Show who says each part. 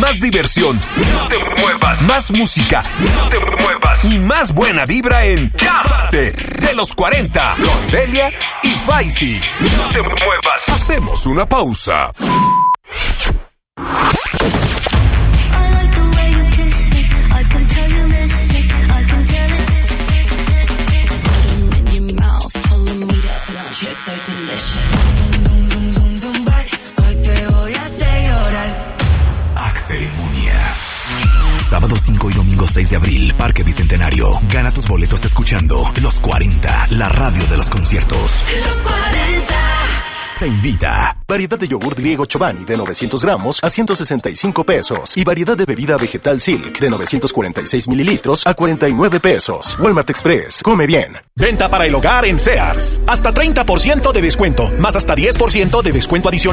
Speaker 1: Más diversión. No te muevas. Más música. No te muevas. Y más buena vibra en Cásate de los 40 con Delia y Faisy. No te muevas. Hacemos una pausa. Axel Muña. Sábado 5 y domingo 6 de abril, Parque Bicentenario. Gana tus boletos escuchando Los 40, la radio de los conciertos.
Speaker 2: Los 40.
Speaker 3: Te invita. Variedad de yogur griego Chobani de 900 gramos a 165 pesos. Y variedad de bebida vegetal Silk de 946 mililitros a 49 pesos. Walmart Express. Come bien.
Speaker 4: Venta para el hogar en Sears. Hasta 30% de descuento, más hasta 10% de descuento adicional.